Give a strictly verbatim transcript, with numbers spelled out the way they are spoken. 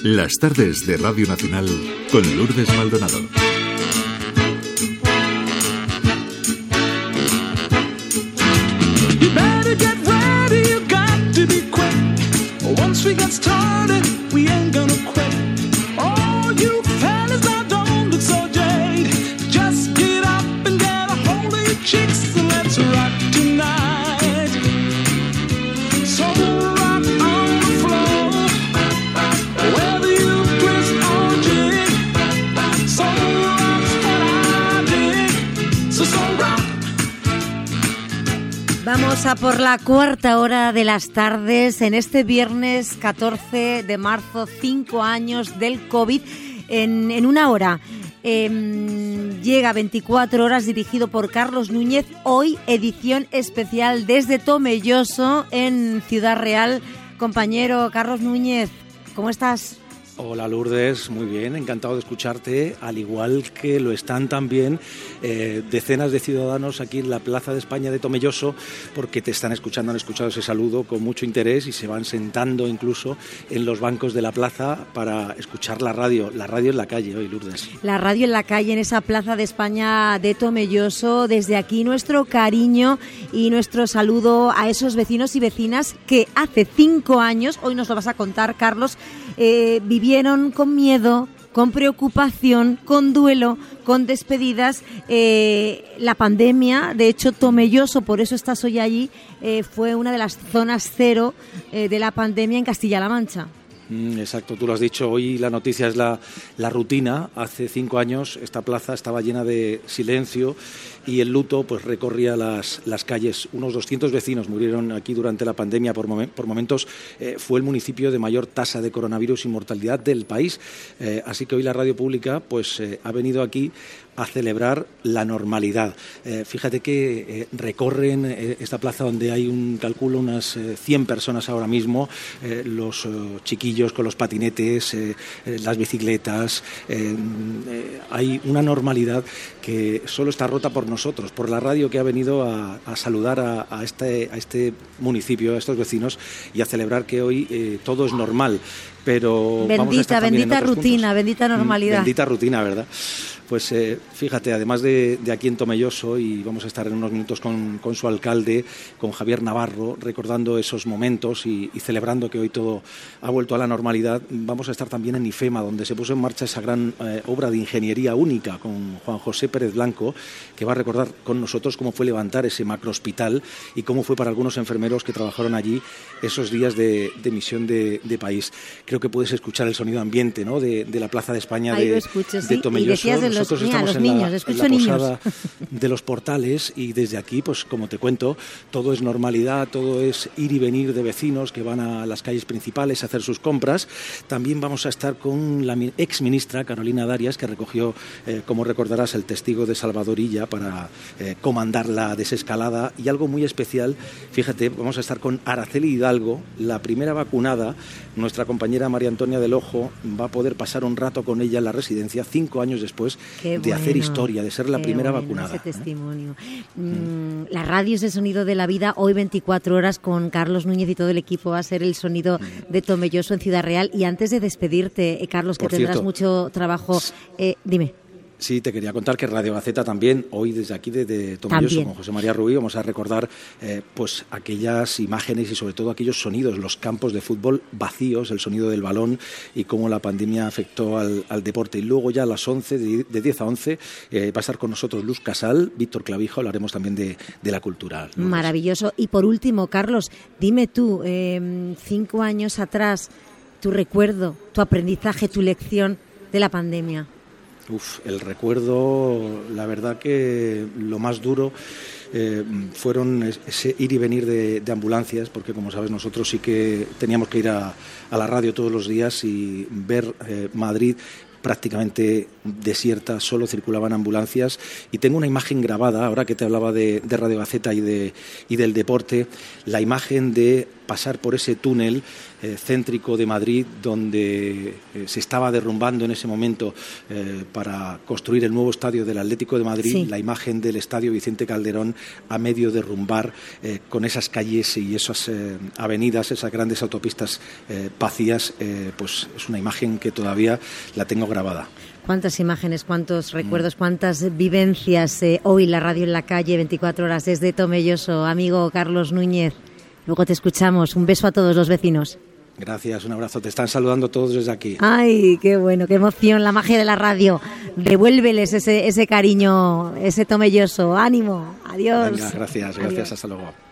Las tardes de Radio Nacional con Lourdes Maldonado. You better get ready, you got to be quick. Once we get started, we ain't gonna quit. Oh, you fellas now don't look so jaded. Just get up and get a hold of your chicks and let's rock tonight. So rock on the floor, whether you twist or jig. So rock's what I dig. So so rock. Vamos a por la cuarta hora de las tardes en este viernes catorce de marzo, cinco años del COVID en, en una hora. Eh, llega veinticuatro horas dirigido por Carlos Núñez, hoy edición especial desde Tomelloso en Ciudad Real. Compañero Carlos Núñez, ¿cómo estás? Hola Lourdes, muy bien, encantado de escucharte, al igual que lo están también eh, decenas de ciudadanos aquí en la Plaza de España de Tomelloso, porque te están escuchando, han escuchado ese saludo con mucho interés y se van sentando incluso en los bancos de la plaza para escuchar la radio, la radio en la calle hoy, Lourdes. La radio en la calle en esa Plaza de España de Tomelloso, desde aquí nuestro cariño y nuestro saludo a esos vecinos y vecinas que hace cinco años, hoy nos lo vas a contar Carlos, eh, vivieron con miedo, con preocupación, con duelo, con despedidas, eh, la pandemia. De hecho, Tomelloso, por eso estás hoy allí, eh, fue una de las zonas cero eh, de la pandemia en Castilla-La Mancha. Mm, exacto, tú lo has dicho, hoy la noticia es la, la rutina. Hace cinco años esta plaza estaba llena de silencio y el luto pues recorría las, las calles. Unos doscientos vecinos murieron aquí durante la pandemia. Por, momen, por momentos eh, fue el municipio de mayor tasa de coronavirus y mortalidad del país. Eh, así que hoy la radio pública pues eh, ha venido aquí a celebrar la normalidad. Eh, fíjate que eh, recorren eh, esta plaza donde hay un calculo unas eh, cien personas ahora mismo, eh, los eh, chiquillos con los patinetes, eh, eh, las bicicletas. Eh, eh, hay una normalidad que solo está rota por nosotros, por la radio que ha venido a, a saludar a, a, este, a este municipio, a estos vecinos y a celebrar que hoy eh, todo es normal. Pero bendita, vamos a estar bendita rutina, puntos. Bendita normalidad. Bendita rutina, ¿verdad? Pues eh, fíjate, además de, de aquí en Tomelloso, y vamos a estar en unos minutos con, con su alcalde, con Javier Navarro, recordando esos momentos y, y celebrando que hoy todo ha vuelto a la normalidad, vamos a estar también en IFEMA, donde se puso en marcha esa gran eh, obra de ingeniería única con Juan José Pérez Blanco, que va a recordar con nosotros cómo fue levantar ese macrohospital y cómo fue para algunos enfermeros que trabajaron allí esos días de, de misión de, de país. Creo que puedes escuchar el sonido ambiente, ¿no?, de, de la Plaza de España de, escucho, de sí. Tomelloso. Nosotros los, estamos los en, niños, la, escucho en la niños. posada de los Portales y desde aquí, pues como te cuento, todo es normalidad, todo es ir y venir de vecinos que van a las calles principales a hacer sus compras. También vamos a estar con la ex ministra Carolina Darias, que recogió, eh, como recordarás, el testigo de Salvador Illa para eh, comandar la desescalada. Y algo muy especial, fíjate, vamos a estar con Araceli Hidalgo, la primera vacunada. Nuestra compañera María Antonia del Ojo va a poder pasar un rato con ella en la residencia cinco años después Qué de bueno, hacer historia, de ser la primera bueno, vacunada. Ese testimonio. ¿eh? Mm, la radio es el sonido de la vida. Hoy veinticuatro horas con Carlos Núñez y todo el equipo va a ser el sonido de Tomelloso en Ciudad Real. Y antes de despedirte, eh, Carlos, que Por tendrás cierto, mucho trabajo, eh, dime. Sí, te quería contar que Radio Gaceta también, hoy desde aquí, desde Tomelloso, con José María Rubí, vamos a recordar eh, pues aquellas imágenes y sobre todo aquellos sonidos, los campos de fútbol vacíos, el sonido del balón y cómo la pandemia afectó al, al deporte. Y luego ya a las once, de, de diez a once, eh, va a estar con nosotros Luz Casal, Víctor Clavijo, hablaremos también de, de la cultura. ¿No? Maravilloso. Y por último, Carlos, dime tú, eh, cinco años atrás, tu recuerdo, tu aprendizaje, tu lección de la pandemia. Uf, el recuerdo, la verdad que lo más duro eh, fueron ese ir y venir de, de ambulancias, porque como sabes nosotros sí que teníamos que ir a, a la radio todos los días y ver eh, Madrid prácticamente desierta, solo circulaban ambulancias, y tengo una imagen grabada, ahora que te hablaba de, de Radio Gaceta y, de, y del deporte, la imagen de pasar por ese túnel eh, céntrico de Madrid donde eh, se estaba derrumbando en ese momento eh, para construir el nuevo estadio del Atlético de Madrid, sí. La imagen del estadio Vicente Calderón a medio derrumbar eh, con esas calles y esas eh, avenidas, esas grandes autopistas eh, vacías, eh, pues es una imagen que todavía la tengo grabada. Cuántas imágenes, cuántos recuerdos, cuántas vivencias. Eh, hoy la radio en la calle, veinticuatro horas desde Tomelloso. Amigo Carlos Núñez, luego te escuchamos. Un beso a todos los vecinos. Gracias, un abrazo. Te están saludando todos desde aquí. Ay, qué bueno, qué emoción, la magia de la radio. Devuélveles ese, ese cariño, ese Tomelloso. Ánimo, adiós. Venga, gracias, gracias, adiós. Hasta luego.